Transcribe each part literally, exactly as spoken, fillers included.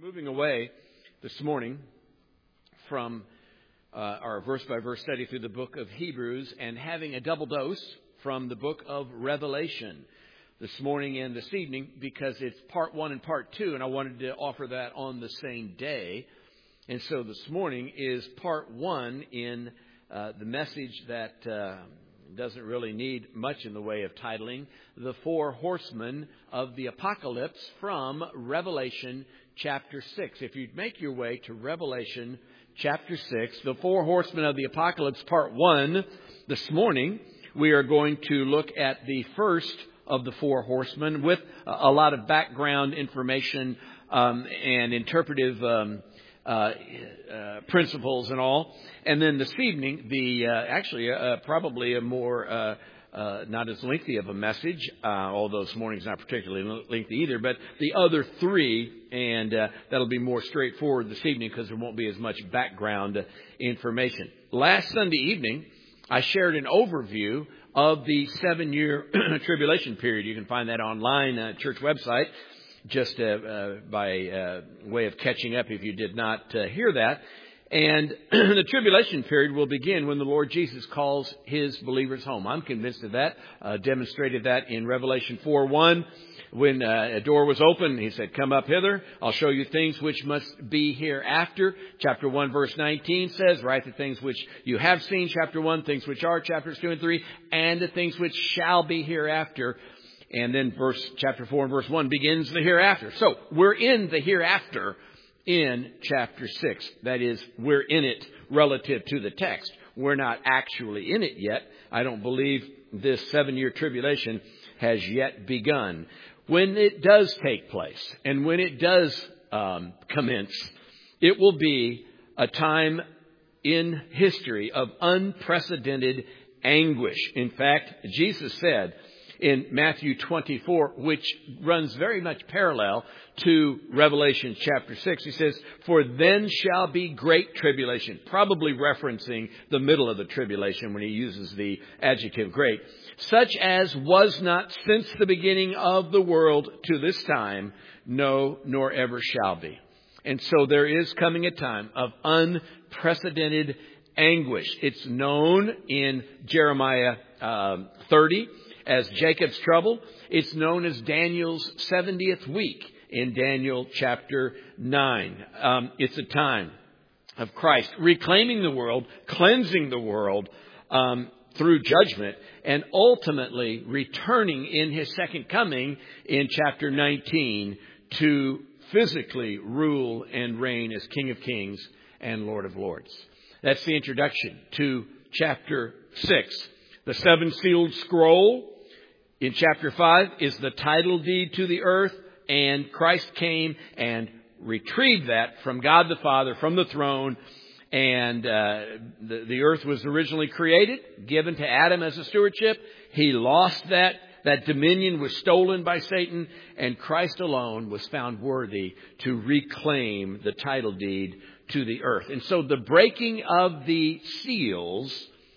Moving away this morning from uh, our verse-by-verse study through the book of Hebrews and having a double dose from the book of Revelation this morning and this evening, because it's part one and part two, and I wanted to offer that on the same day. And so this morning is part one in uh, the message that uh, doesn't really need much in the way of titling, The Four Horsemen of the Apocalypse from Revelation chapter six. If you'd make your way to Revelation chapter six, The Four Horsemen of the Apocalypse, part one, this morning we are going to look at the first of the four horsemen with a lot of background information um, and interpretive um, uh, uh, principles and all. And then this evening, the uh, actually uh, probably a more uh, uh, not as lengthy of a message, uh, although this morning's not particularly lengthy either, but the other three, and uh, that'll be more straightforward this evening because there won't be as much background information. Last Sunday evening, I shared an overview of the seven-year tribulation period. You can find that online at church website, just uh, uh, by uh, way of catching up if you did not uh, hear that. And the tribulation period will begin when the Lord Jesus calls His believers home. I'm convinced of that. Uh, demonstrated that in Revelation four one. When uh, a door was open, He said, "Come up hither. I'll show you things which must be hereafter." Chapter one, verse nineteen says, "Write the things which you have seen." Chapter one, things which are. Chapters two and three, and the things which shall be hereafter. And then verse chapter four and verse one begins the hereafter. So we're in the hereafter in chapter six. That is, we're in it relative to the text. We're not actually in it yet. I don't believe this seven-year tribulation has yet begun. When it does take place and when it does um, commence, it will be a time in history of unprecedented anguish. In fact, Jesus said in Matthew twenty-four, which runs very much parallel to Revelation chapter six, He says, "For then shall be great tribulation," probably referencing the middle of the tribulation when He uses the adjective great, "such as was not since the beginning of the world to this time, no, nor ever shall be." And so there is coming a time of unprecedented anguish. It's known in Jeremiah um, thirty as Jacob's trouble. It's known as Daniel's seventieth week in Daniel chapter nine. Um, it's a time of Christ reclaiming the world, cleansing the world um, through judgment, and ultimately returning in His second coming in chapter nineteen to physically rule and reign as King of Kings and Lord of Lords. That's the introduction to chapter six. The seven-sealed scroll in chapter five is the title deed to the earth, and Christ came and retrieved that from God the Father, from the throne. And uh, the, the earth was originally created, given to Adam as a stewardship. He lost that. That dominion was stolen by Satan, and Christ alone was found worthy to reclaim the title deed to the earth. And so the breaking of the seals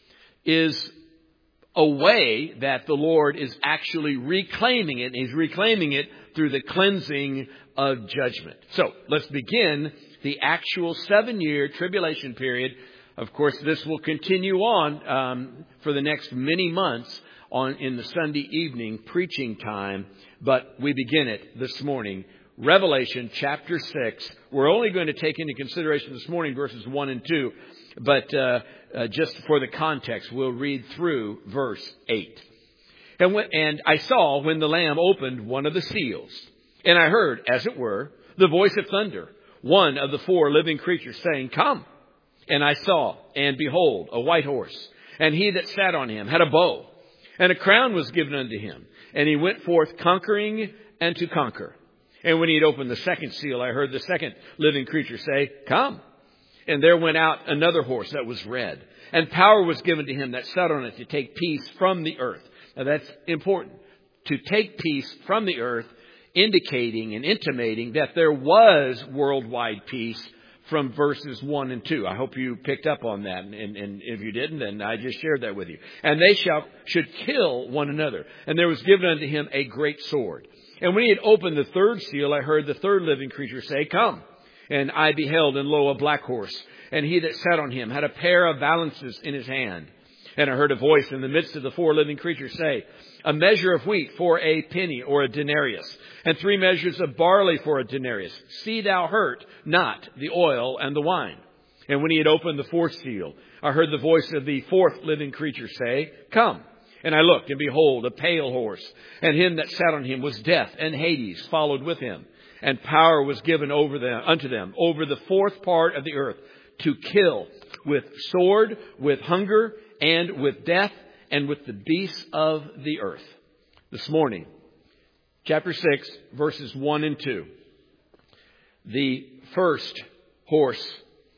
is a way that the Lord is actually reclaiming it. He's reclaiming it through the cleansing of judgment. So let's begin the actual seven-year tribulation period. Of course, this will continue on um, for the next many months on in the Sunday evening preaching time. But we begin it this morning. Revelation chapter six. We're only going to take into consideration this morning verses one and two. But uh, uh, just for the context, we'll read through verse eight. And, when, and I saw when the Lamb opened one of the seals, and I heard, as it were, the voice of thunder, one of the four living creatures saying, "Come." And I saw, and behold, a white horse, and he that sat on him had a bow, and a crown was given unto him, and he went forth conquering and to conquer. And when he had opened the second seal, I heard the second living creature say, "Come." And there went out another horse that was red, and power was given to him that sat on it to take peace from the earth. Now that's important. To take peace from the earth, indicating and intimating that there was worldwide peace from verses one and two. I hope you picked up on that. And, and if you didn't, then I just shared that with you. "And they shall should kill one another. And there was given unto him a great sword. And when he had opened the third seal, I heard the third living creature say, "Come." And I beheld, and lo, a black horse, and he that sat on him had a pair of balances in his hand. And I heard a voice in the midst of the four living creatures say, a measure of wheat for a penny or a denarius, and three measures of barley for a denarius. See thou hurt not the oil and the wine. And when he had opened the fourth seal, I heard the voice of the fourth living creature say, come. And I looked, and behold, a pale horse, and him that sat on him was death, and Hades followed with him. And power was given over them, unto them, over the fourth part of the earth, to kill with sword, with hunger, and with death, and with the beasts of the earth. This morning, chapter six, verses one and two. The first horse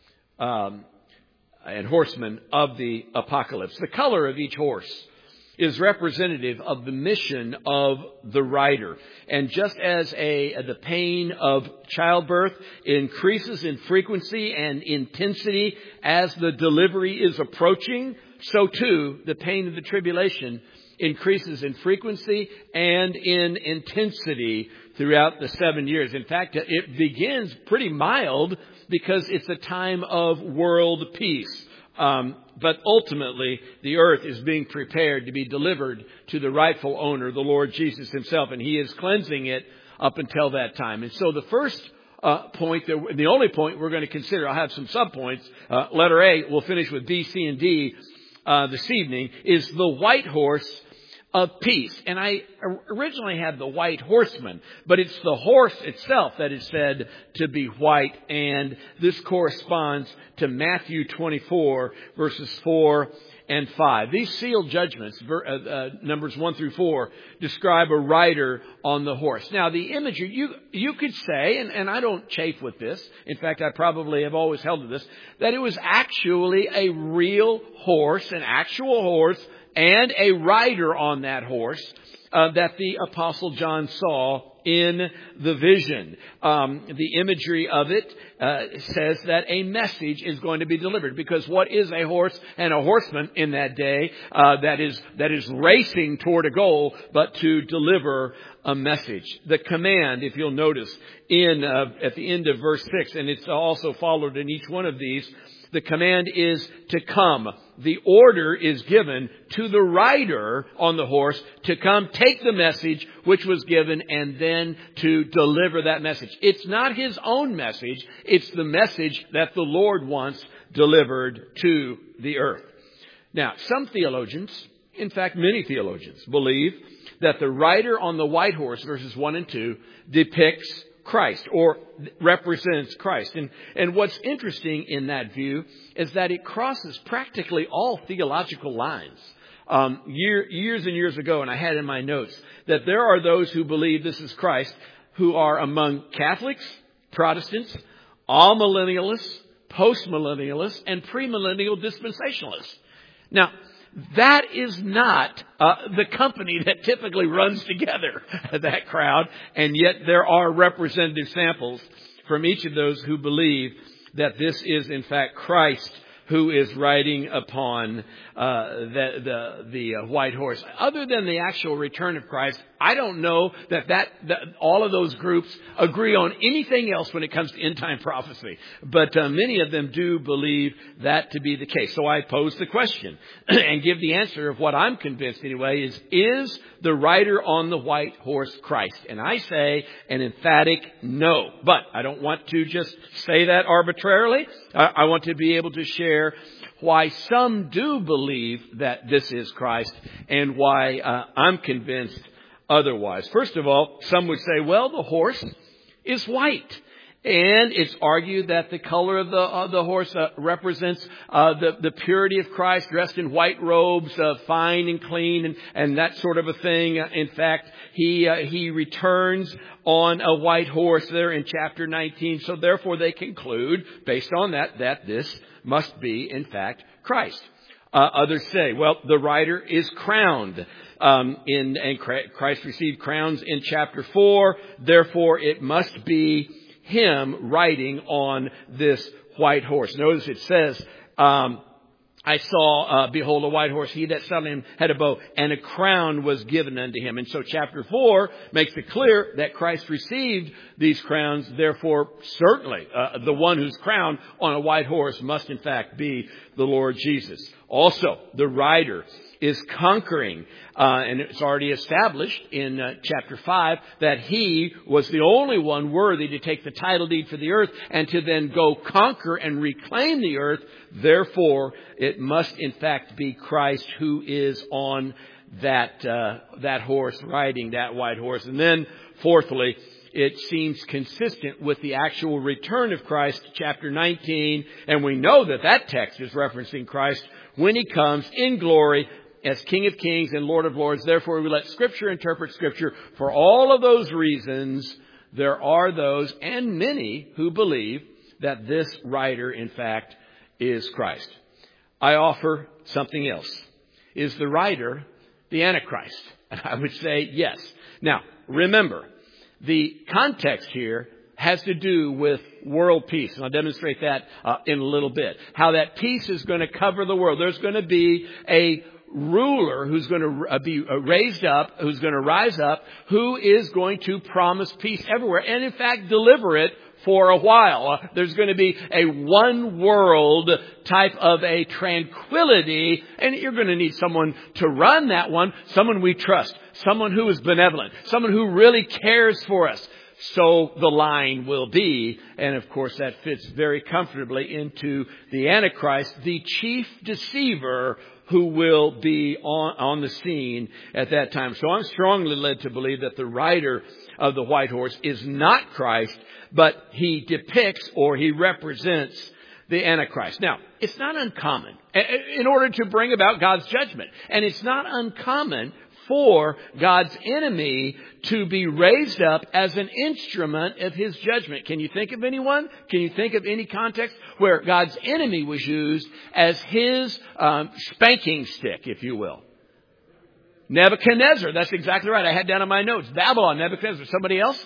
um, and horseman of the apocalypse. The color of each horse is representative of the mission of the rider. And just as a, the pain of childbirth increases in frequency and intensity as the delivery is approaching, so too the pain of the tribulation increases in frequency and in intensity throughout the seven years. In fact, it begins pretty mild because it's a time of world peace. Um, but ultimately, the earth is being prepared to be delivered to the rightful owner, the Lord Jesus himself, and he is cleansing it up until that time. And so the first uh, point, that, the only point we're going to consider, I'll have some subpoints. Uh, letter A, we'll finish with B, C, and D uh, this evening, is the white horse of peace. And I originally had the white horseman, but it's the horse itself that is said to be white. And this corresponds to Matthew twenty-four, verses four and five. These sealed judgments, uh, uh, numbers one through four, describe a rider on the horse. Now, the imagery, you, you could say, and, and I don't chafe with this. In fact, I probably have always held to this, that it was actually a real horse, an actual horse, and a rider on that horse uh, that the Apostle John saw in the vision. Um, the imagery of it uh, says that a message is going to be delivered. Because what is a horse and a horseman in that day uh, that is that is racing toward a goal, but to deliver a message? The command, if you'll notice, in uh, at the end of verse six, and it's also followed in each one of these, the command is to come. The order is given to the rider on the horse to come take the message which was given and then to deliver that message. It's not his own message. It's the message that the Lord wants delivered to the earth. Now, some theologians, in fact, many theologians, believe that the rider on the white horse, verses one and two, depicts Christ, or represents Christ. And, and what's interesting in that view is that it crosses practically all theological lines. Um, year, years and years ago, and I had in my notes, that there are those who believe this is Christ who are among Catholics, Protestants, all-millennialists, post-millennialists, and premillennial dispensationalists. Now, that is not uh, the company that typically runs together, that crowd. And yet there are representative samples from each of those who believe that this is, in fact, Christ who is riding upon uh, the the, the uh, white horse. Other than the actual return of Christ, I don't know that, that that all of those groups agree on anything else when it comes to end-time prophecy. But uh, many of them do believe that to be the case. So I pose the question and give the answer of what I'm convinced anyway is, is the rider on the white horse Christ? And I say an emphatic no. But I don't want to just say that arbitrarily. I, I want to be able to share why some do believe that this is Christ and why uh, I'm convinced otherwise. First of all, some would say, well, the horse is white. And it's argued that the color of the of the horse uh, represents uh, the, the purity of Christ, dressed in white robes, uh, fine and clean, and, and that sort of a thing. In fact, he uh, he returns on a white horse there in chapter nineteen. So therefore, they conclude, based on that, that this must be, in fact, Christ. Uh, others say, well, the rider is crowned. Um, in and Christ received crowns in chapter four. Therefore, it must be him riding on this white horse. Notice it says, um, I saw, uh, behold, a white horse. He that sat on him had a bow, and a crown was given unto him. And so chapter four makes it clear that Christ received these crowns. Therefore, certainly, uh, the one who's crowned on a white horse must in fact be the Lord Jesus. Also, the rider is conquering, uh, and it's already established in uh, chapter five that he was the only one worthy to take the title deed for the earth and to then go conquer and reclaim the earth. Therefore, it must in fact be Christ who is on that uh, that horse, riding that white horse. And then, fourthly, it seems consistent with the actual return of Christ, chapter nineteen, and we know that that text is referencing Christ when he comes in glory as King of Kings and Lord of Lords. Therefore, we let Scripture interpret Scripture. For all of those reasons, there are those, and many, who believe that this rider, in fact, is Christ. I offer something else. Is the rider the Antichrist? And I would say yes. Now, remember, the context here has to do with world peace. And I'll demonstrate that uh, in a little bit. How that peace is going to cover the world. There's going to be a ruler who's going to be raised up, who's going to rise up, who is going to promise peace everywhere and in fact deliver it for a while. Uh, there's going to be a one world type of a tranquility, and you're going to need someone to run that one, someone we trust, someone who is benevolent, someone who really cares for us. So the line will be, and of course that fits very comfortably into the Antichrist, the chief deceiver who will be on, on the scene at that time. So I'm strongly led to believe that the rider of the white horse is not Christ, but he depicts or he represents the Antichrist. Now, it's not uncommon in order to bring about God's judgment. And it's not uncommon for God's enemy to be raised up as an instrument of his judgment. Can you think of anyone? Can you think of any context where God's enemy was used as his um, spanking stick, if you will? Nebuchadnezzar. That's exactly right. I had down in my notes. Babylon, Nebuchadnezzar. Somebody else?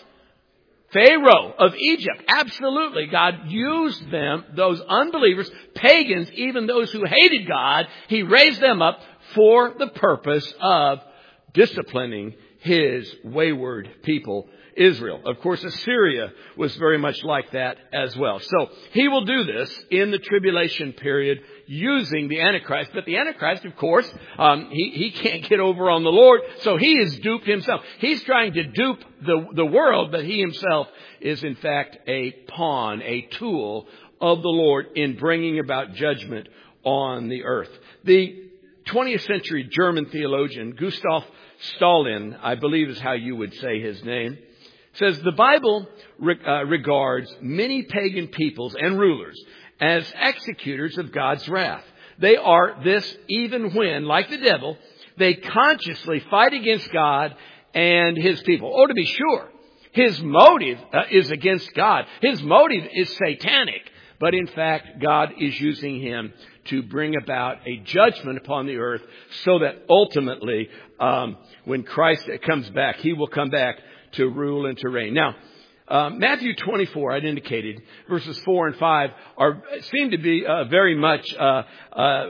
Pharaoh of Egypt. Absolutely. God used them, those unbelievers, pagans, even those who hated God. He raised them up for the purpose of disciplining his wayward people, Israel. Of course, Assyria was very much like that as well. So he will do this in the tribulation period using the Antichrist. But the Antichrist, of course, um, he, he can't get over on the Lord. So he is duped himself. He's trying to dupe the, the world, but he himself is in fact a pawn, a tool of the Lord in bringing about judgment on the earth. The twentieth century German theologian Gustav Stalin, I believe is how you would say his name, says the Bible re- uh, regards many pagan peoples and rulers as executors of God's wrath. They are this even when, like the devil, they consciously fight against God and his people. Oh, to be sure, his motive uh, is against God. His motive is satanic. But in fact, God is using him to bring about a judgment upon the earth so that ultimately, um, when Christ comes back, he will come back to rule and to reign. Now, uh, Matthew twenty-four, I'd indicated, verses four and five are seem to be uh, very much uh, uh,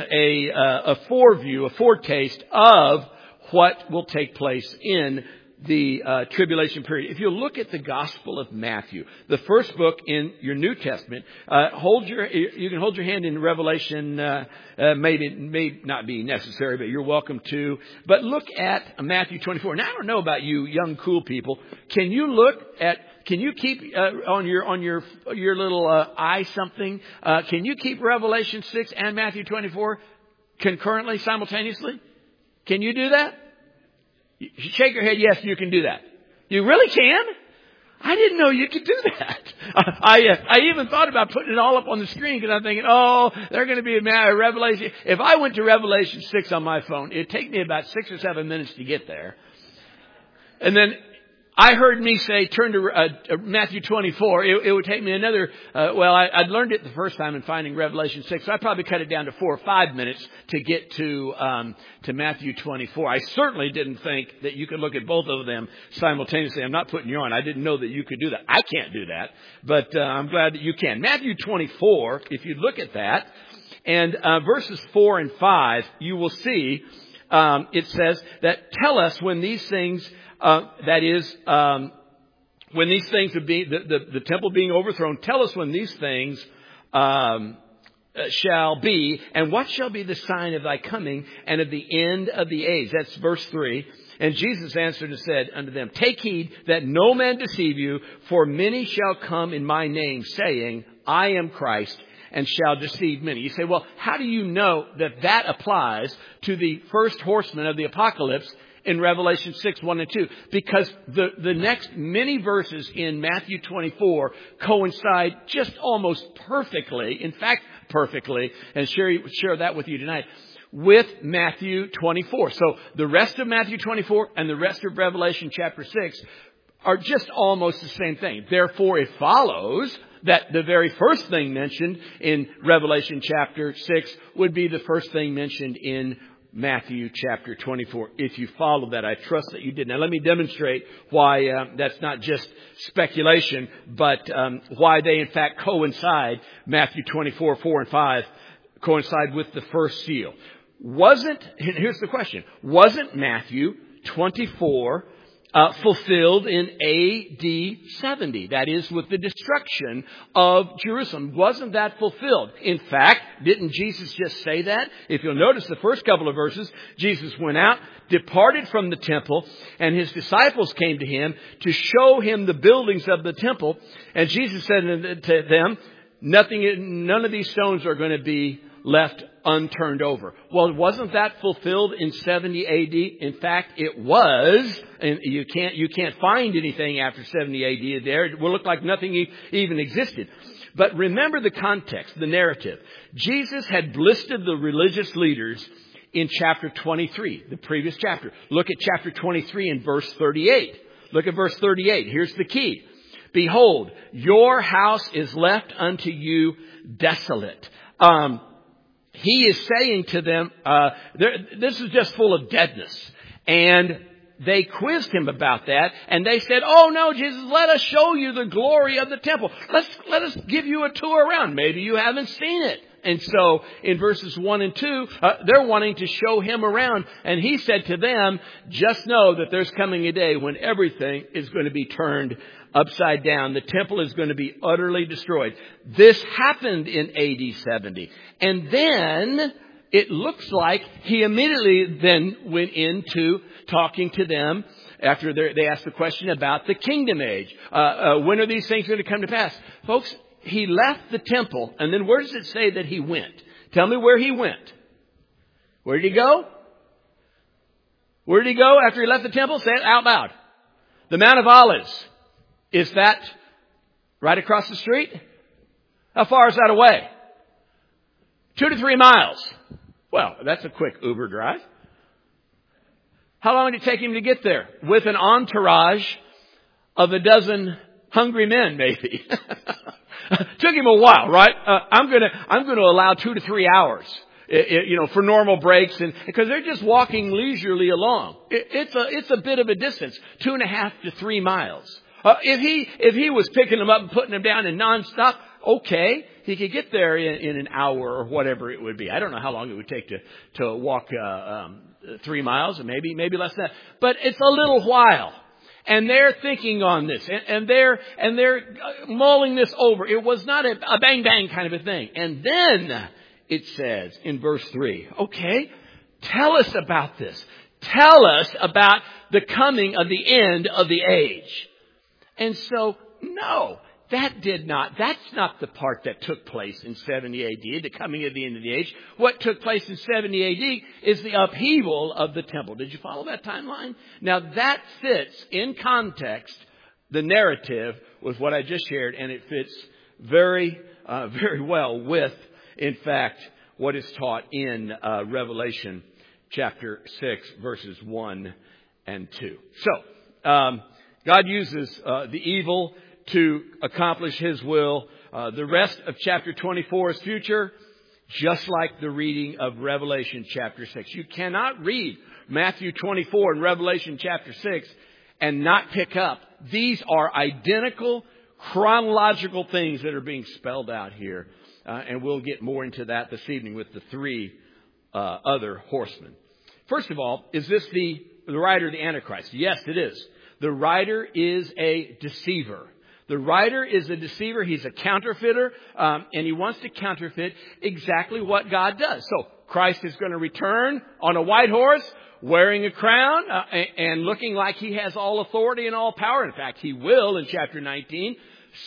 a, uh, a foreview, a foretaste of what will take place in the uh, tribulation period. If you look at the Gospel of Matthew, the first book in your New Testament, uh, hold your you can hold your hand in Revelation. Uh, uh, maybe it may not be necessary, but you're welcome to. But look at Matthew twenty-four. Now I don't know about you, young cool people. Can you look at? Can you keep uh, on your on your your little uh, eye something? Uh, can you keep Revelation six and Matthew twenty-four concurrently, simultaneously? Can you do that? You shake your head, yes, you can do that. You really can? I didn't know you could do that. I uh, I even thought about putting it all up on the screen because I'm thinking, oh, they're going to be a Revelation. If I went to Revelation six on my phone, it'd take me about six or seven minutes to get there. And then I heard me say, turn to uh, Matthew twenty-four. It, it would take me another, uh, well, I, I'd learned it the first time in finding Revelation six. So I probably cut it down to four or five minutes to get to um, to Matthew twenty-four. I certainly didn't think that you could look at both of them simultaneously. I'm not putting you on. I didn't know that you could do that. I can't do that. But uh, I'm glad that you can. Matthew twenty-four, if you look at that, And uh, verses four and five, you will see, um, it says that tell us when these things, uh, that is, um, when these things would be, the, the, the temple being overthrown, tell us when these things um, shall be, and what shall be the sign of thy coming and of the end of the age. That's verse three. And Jesus answered and said unto them, take heed that no man deceive you, for many shall come in my name, saying, I am Christ, and shall deceive many. You say, well, how do you know that that applies to the first horseman of the apocalypse in Revelation six, one and two? Because the, the next many verses in Matthew twenty-four coincide just almost perfectly, in fact, perfectly, and share, share that with you tonight, with Matthew twenty-four. So the rest of Matthew twenty-four and the rest of Revelation chapter six are just almost the same thing. Therefore, it follows that the very first thing mentioned in Revelation chapter six would be the first thing mentioned in Matthew chapter twenty-four. If you follow that, I trust that you did. Now, let me demonstrate why uh, that's not just speculation, but um, why they in fact coincide. Matthew twenty-four, four and five coincide with the first seal. Wasn't, here's the question, wasn't Matthew twenty-four uh, fulfilled in A D seventy? That is, with the destruction of Jerusalem. Wasn't that fulfilled? In fact, didn't Jesus just say that? If you'll notice the first couple of verses, Jesus went out, departed from the temple, and his disciples came to him to show him the buildings of the temple. And Jesus said to them, nothing, none of these stones are going to be left unturned over. Well, wasn't that fulfilled in seventy A D? In fact, it was, and you can't, you can't find anything after seventy A D there. It will look like nothing even existed. But remember the context, the narrative. Jesus had blistered the religious leaders in chapter twenty-three, the previous chapter. Look at chapter twenty-three and verse thirty-eight. Look at verse thirty-eight. Here's the key. Behold, your house is left unto you desolate. Um, He is saying to them, uh, this is just full of deadness. And they quizzed him about that. And they said, oh no, Jesus, let us show you the glory of the temple. Let's, let us give you a tour around. Maybe you haven't seen it. And so in verses one and two, uh, they're wanting to show him around. And he said to them, just know that there's coming a day when everything is going to be turned upside down. The temple is going to be utterly destroyed. This happened in A D seventy. And then it looks like he immediately then went into talking to them after they asked the question about the kingdom age. Uh, uh, when are these things going to come to pass? Folks, he left the temple, and then where does it say that he went? Tell me where he went. Where did he go? Where did he go after he left the temple? Say it out loud. The Mount of Olives. Is that right across the street? How far is that away? Two to three miles. Well, that's a quick Uber drive. How long did it take him to get there? With an entourage of a dozen hungry men, maybe. Took him a while, right? Uh, I'm gonna, I'm gonna allow two to three hours, it, it, you know, for normal breaks, and because they're just walking leisurely along. It, it's a, it's a bit of a distance, two and a half to three miles. Uh, if he, if he was picking them up and putting them down in nonstop, okay, he could get there in, in an hour or whatever it would be. I don't know how long it would take to, to walk, uh, um, three miles, or maybe, maybe less than that. But it's a little while. And they're thinking on this, and, and they're, and they're mulling this over. It was not a, a bang bang kind of a thing. And then it says in verse three, okay, tell us about this. Tell us about the coming of the end of the age. And so, no, that did not, that's not the part that took place in seventy A D, the coming of the end of the age. What took place in seventy A D is the upheaval of the temple. Did you follow that timeline? Now that fits in context, the narrative with what I just shared, and it fits very, uh, very well with, in fact, what is taught in uh, Revelation chapter six, verses one and two. So, um, God uses uh, the evil to accomplish His will. Uh, the rest of chapter twenty-four is future, just like the reading of Revelation chapter six. You cannot read Matthew twenty-four and Revelation chapter six and not pick up. These are identical chronological things that are being spelled out here. Uh, and we'll get more into that this evening with the three uh, other horsemen. First of all, is this the, the rider of the Antichrist? Yes, it is. The rider is a deceiver. The rider is a deceiver. He's a counterfeiter, um, and he wants to counterfeit exactly what God does. So Christ is going to return on a white horse, wearing a crown, uh, and looking like he has all authority and all power. In fact, he will in chapter nineteen.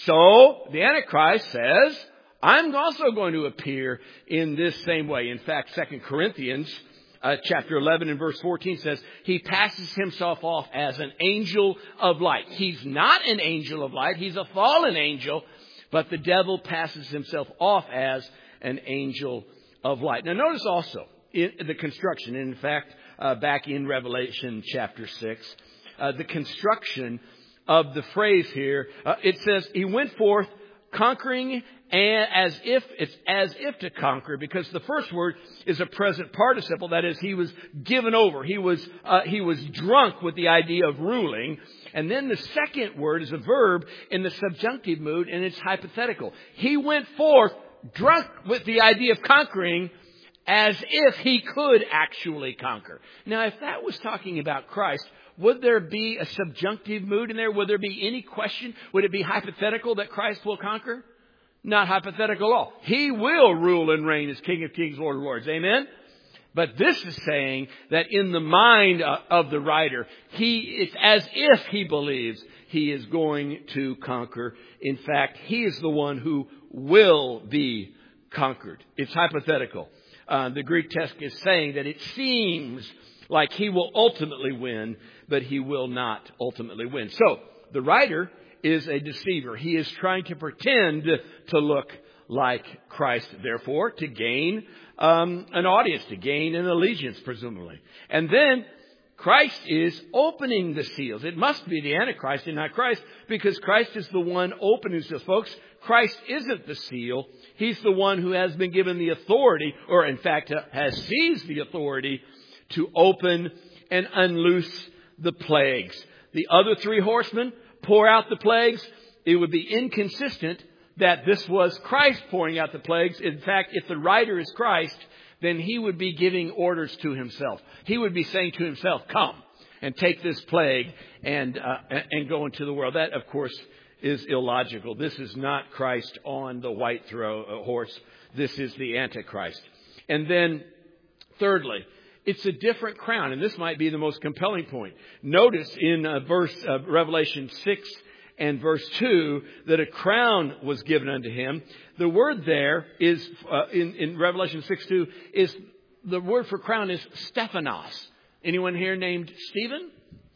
So the Antichrist says, I'm also going to appear in this same way. In fact, Second Corinthians Uh, chapter eleven and verse fourteen says, he passes himself off as an angel of light. He's not an angel of light. He's a fallen angel, but the devil passes himself off as an angel of light. Now notice also in the construction, in fact, uh, back in Revelation chapter six, uh, the construction of the phrase here, uh, it says, he went forth conquering, and as if it's as if to conquer, because the first word is a present participle. That is, he was given over. He was uh, he was drunk with the idea of ruling. And then the second word is a verb in the subjunctive mood, and it's hypothetical. He went forth drunk with the idea of conquering, as if he could actually conquer. Now, if that was talking about Christ, would there be a subjunctive mood in there? Would there be any question? Would it be hypothetical that Christ will conquer? Not hypothetical at all. He will rule and reign as King of Kings, Lord of Lords. Amen? But this is saying that in the mind of the writer, he it's as if he believes he is going to conquer. In fact, he is the one who will be conquered. It's hypothetical. Uh, the Greek text is saying that it seems like he will ultimately win, but he will not ultimately win. So, the writer is a deceiver. He is trying to pretend to look like Christ, therefore, to gain um, an audience, to gain an allegiance, presumably. And then Christ is opening the seals. It must be the Antichrist and not Christ, because Christ is the one opening the seals. Folks, Christ isn't the seal. He's the one who has been given the authority, or in fact has seized the authority to open and unloose the plagues. The other three horsemen pour out the plagues. It would be inconsistent that this was Christ pouring out the plagues. In fact, if the writer is Christ, then he would be giving orders to himself. He would be saying to himself, come and take this plague and uh, and go into the world. That, of course, is illogical. This is not Christ on the white throw, uh, horse. This is the Antichrist. And then, thirdly, it's a different crown, and this might be the most compelling point. Notice in uh, verse uh, Revelation six and verse two that a crown was given unto him. The word there is uh, in, in Revelation six two is the word for crown is Stephanos. Anyone here named Stephen?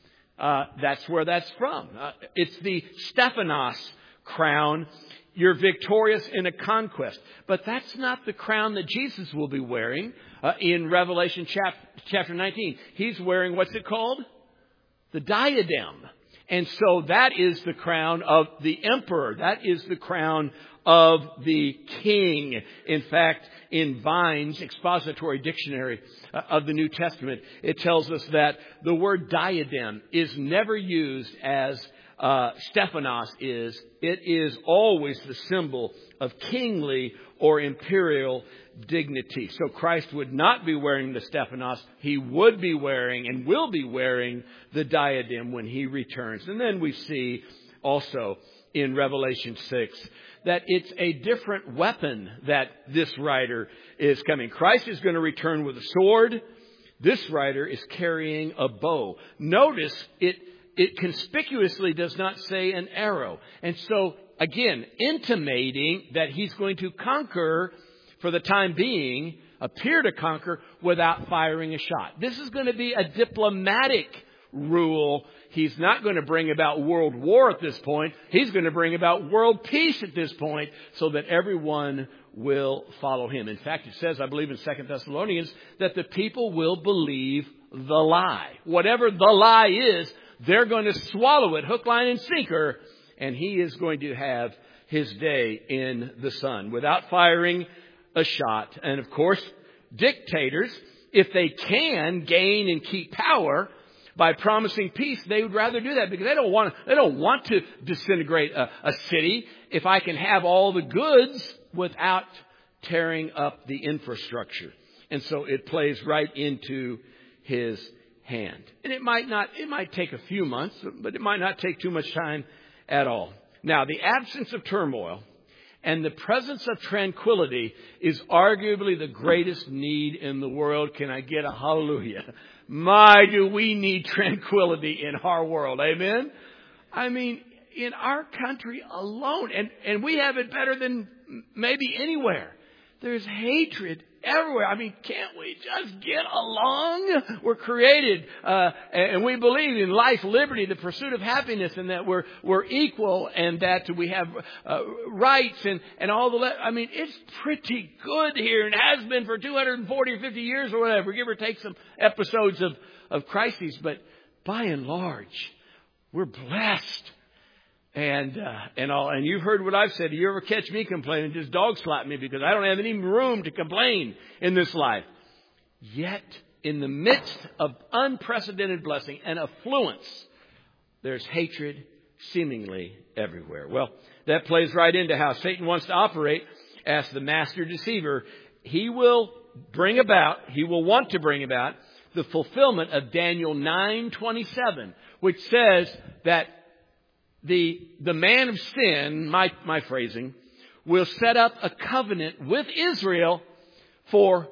Uh, that's where that's from. Uh, it's the Stephanos crown. You're victorious in a conquest. But that's not the crown that Jesus will be wearing uh, in Revelation chapter, chapter nineteen. He's wearing, what's it called? The diadem. And so that is the crown of the emperor. That is the crown of the king. In fact, in Vine's expository dictionary uh, of the New Testament, it tells us that the word diadem is never used as Uh, Stephanos is. It is always the symbol of kingly or imperial dignity. So Christ would not be wearing the Stephanos. He would be wearing and will be wearing the diadem when he returns. And then we see also in Revelation six that it's a different weapon that this rider is coming. Christ is going to return with a sword. This rider is carrying a bow. Notice it It conspicuously does not say an arrow. And so, again, intimating that he's going to conquer for the time being, appear to conquer without firing a shot. This is going to be a diplomatic rule. He's not going to bring about world war at this point. He's going to bring about world peace at this point so that everyone will follow him. In fact, it says, I believe in Second Thessalonians, that the people will believe the lie. Whatever the lie is, they're going to swallow it, hook, line, and sinker, and he is going to have his day in the sun without firing a shot. And of course, dictators, if they can gain and keep power by promising peace, they would rather do that because they don't want, they don't want to disintegrate a, a city if I can have all the goods without tearing up the infrastructure. And so it plays right into his hand. And it might not, it might take a few months, but it might not take too much time at all. Now, the absence of turmoil and the presence of tranquility is arguably the greatest need in the world. Can I get a hallelujah? My, do we need tranquility in our world. Amen? I mean, in our country alone, and, and we have it better than maybe anywhere. There's hatred everywhere. I mean, can't we just get along? We're created, uh, and we believe in life, liberty, the pursuit of happiness, and that we're we're equal, and that we have uh, rights and and all the. Le- I mean, it's pretty good here, and has been for two hundred forty or fifty years or whatever, give or take some episodes of of crises. But by and large, we're blessed. And, uh, and all, and you've heard what I've said. You ever catch me complaining, just dog slap me because I don't have any room to complain in this life. Yet, in the midst of unprecedented blessing and affluence, there's hatred seemingly everywhere. Well, that plays right into how Satan wants to operate as the master deceiver. He will bring about, he will want to bring about the fulfillment of Daniel nine twenty-seven, which says that The the man of sin, my, my phrasing, will set up a covenant with Israel for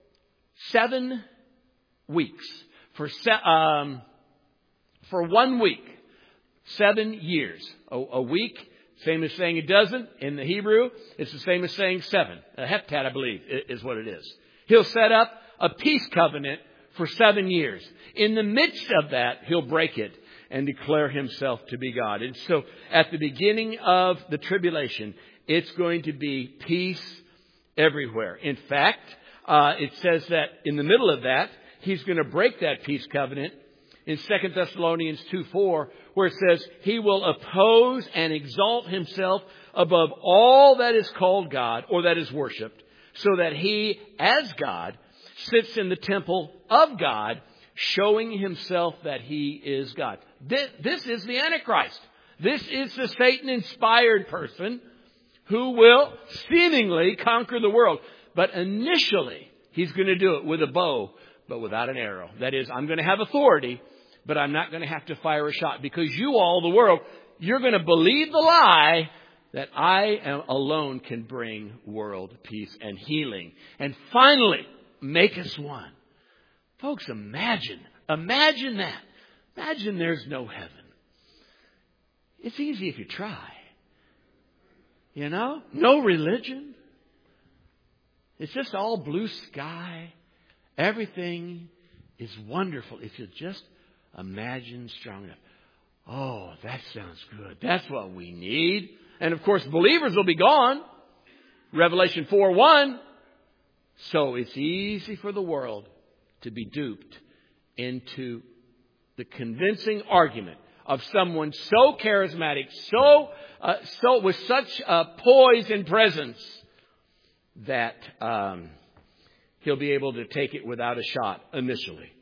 seven weeks. For se- um, for one week. Seven years. A, a week, same as saying a dozen in the Hebrew. It's the same as saying seven. A heptad, I believe, is what it is. He'll set up a peace covenant for seven years. In the midst of that, he'll break it and declare himself to be God. And so at the beginning of the tribulation, it's going to be peace everywhere. In fact, uh, it says that in the middle of that, he's going to break that peace covenant in Second Thessalonians two four, where it says, he will oppose and exalt himself above all that is called God or that is worshipped, so that he, as God, sits in the temple of God, showing himself that he is God. This, this is the Antichrist. This is the Satan-inspired person who will seemingly conquer the world. But initially, he's going to do it with a bow, but without an arrow. That is, I'm going to have authority, but I'm not going to have to fire a shot. Because you all, the world, you're going to believe the lie that I am alone can bring world peace and healing. And finally, make us one. Folks, imagine, imagine that. Imagine there's no heaven. It's easy if you try. You know, no religion. It's just all blue sky. Everything is wonderful if you just imagine strong enough. Oh, that sounds good. That's what we need. And of course, believers will be gone. Revelation four one. So it's easy for the world to be duped into the convincing argument of someone so charismatic, so uh, so with such uh, poise and presence that um, he'll be able to take it without a shot initially.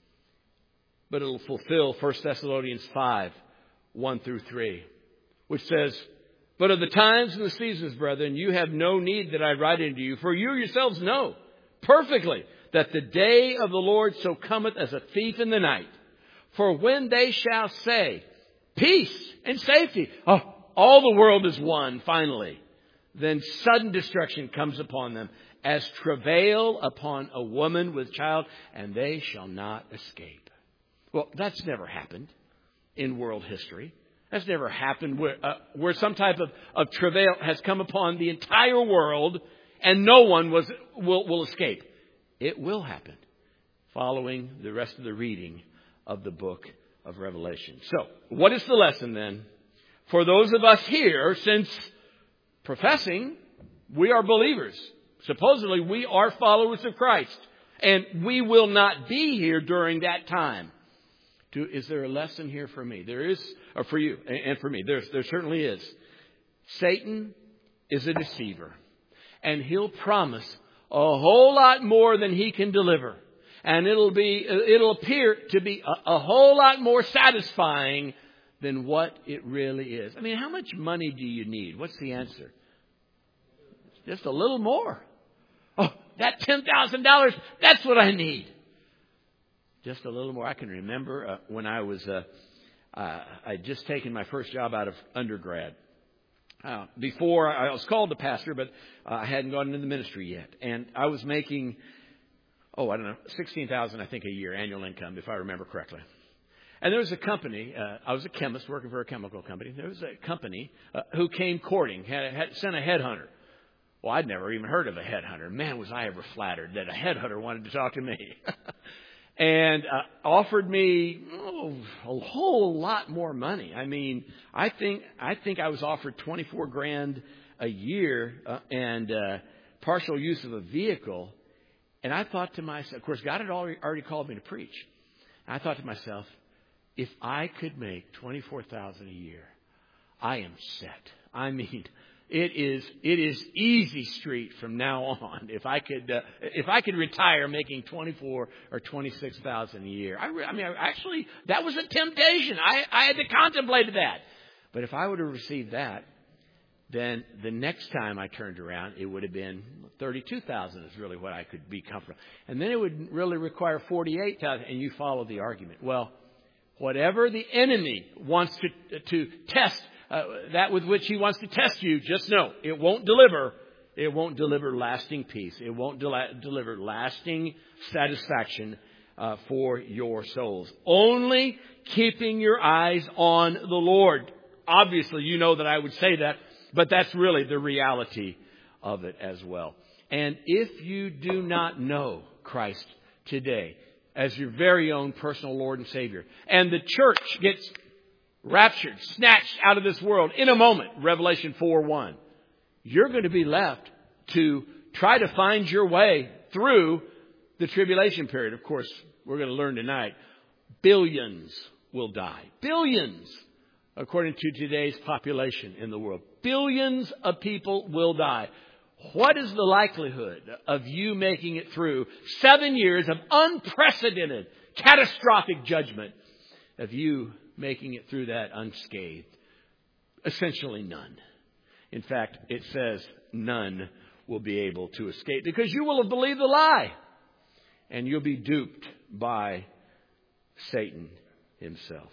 But it'll fulfill First Thessalonians five, one through three, which says, but of the times and the seasons, brethren, you have no need that I write unto you, for you yourselves know perfectly that the day of the Lord so cometh as a thief in the night. For when they shall say, peace and safety, oh, all the world is won, finally, then sudden destruction comes upon them, as travail upon a woman with child, and they shall not escape. Well, that's never happened in world history. That's never happened where, uh, where some type of, of travail has come upon the entire world and no one was will, will escape. It will happen following the rest of the reading of the book of Revelation. So, what is the lesson then? For those of us here, since professing we are believers, supposedly we are followers of Christ, and we will not be here during that time. Do, is there a lesson here for me? There is, or for you, and for me. There's, there certainly is. Satan is a deceiver, and he'll promise a whole lot more than he can deliver. And it'll be, it'll appear to be a, a whole lot more satisfying than what it really is. I mean, how much money do you need? What's the answer? Just a little more. Oh, that ten thousand dollars, that's what I need. Just a little more. I can remember uh, when I was, uh, uh, I'd just taken my first job out of undergrad. Uh, before I was called to pastor, but uh, I hadn't gone into the ministry yet. And I was making, oh, I don't know, sixteen thousand dollars, I think, a year, annual income, if I remember correctly. And there was a company, uh, I was a chemist working for a chemical company. There was a company uh, who came courting, had, had sent a headhunter. Well, I'd never even heard of a headhunter. Man, was I ever flattered that a headhunter wanted to talk to me. And uh, offered me oh, a whole lot more money. I mean, I think I think I was offered twenty-four grand a year uh, and uh, partial use of a vehicle. And I thought to myself, of course, God had already, already called me to preach. I thought to myself, if I could make twenty-four thousand a year, I am set. I mean, it is it is easy street from now on. If I could uh, if I could retire making twenty-four or twenty-six thousand a year, I, re- I mean, I, actually, that was a temptation. I I had to contemplate that. But if I would have received that, then the next time I turned around, it would have been thirty-two thousand is really what I could be comfortable. And then it would really require forty-eight thousand. And you follow the argument. Well, whatever the enemy wants to to test. Uh, that with which he wants to test you, just know it won't deliver. It won't deliver lasting peace. It won't del- deliver lasting satisfaction uh, for your souls. Only keeping your eyes on the Lord. Obviously, you know that I would say that, but that's really the reality of it as well. And if you do not know Christ today as your very own personal Lord and Savior, and the church gets raptured, snatched out of this world in a moment, Revelation four one. You're going to be left to try to find your way through the tribulation period. Of course, we're going to learn tonight, billions will die. Billions, according to today's population in the world. Billions of people will die. What is the likelihood of you making it through seven years of unprecedented, catastrophic judgment, of you making it through that unscathed? Essentially none. In fact, it says none will be able to escape because you will have believed the lie and you'll be duped by Satan himself.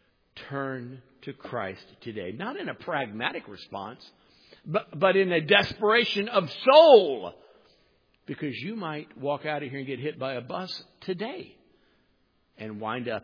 Turn to Christ today, not in a pragmatic response, but, but in a desperation of soul, because you might walk out of here and get hit by a bus today and wind up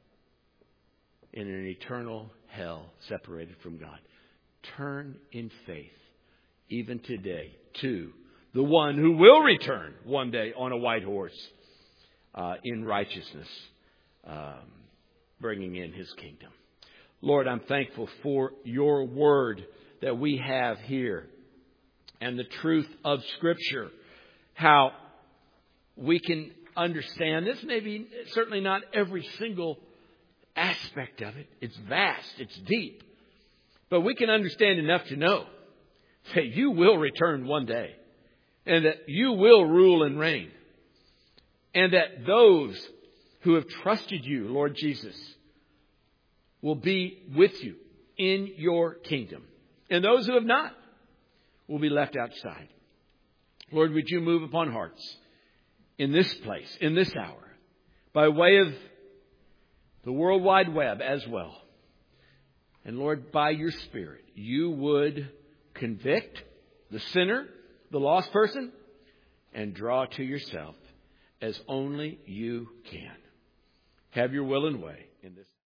in an eternal hell separated from God. Turn in faith, even today, to the one who will return one day on a white horse uh, in righteousness, um, bringing in his kingdom. Lord, I'm thankful for your word that we have here and the truth of Scripture, how we can understand this. Maybe certainly not every single aspect of it. It's vast. It's deep. But we can understand enough to know that you will return one day and that you will rule and reign and that those who have trusted you, Lord Jesus, will be with you in your kingdom. And those who have not will be left outside. Lord, would you move upon hearts in this place, in this hour, by way of the World Wide Web as well. And Lord, by your Spirit, you would convict the sinner, the lost person, and draw to yourself as only you can. Have your will and way in this.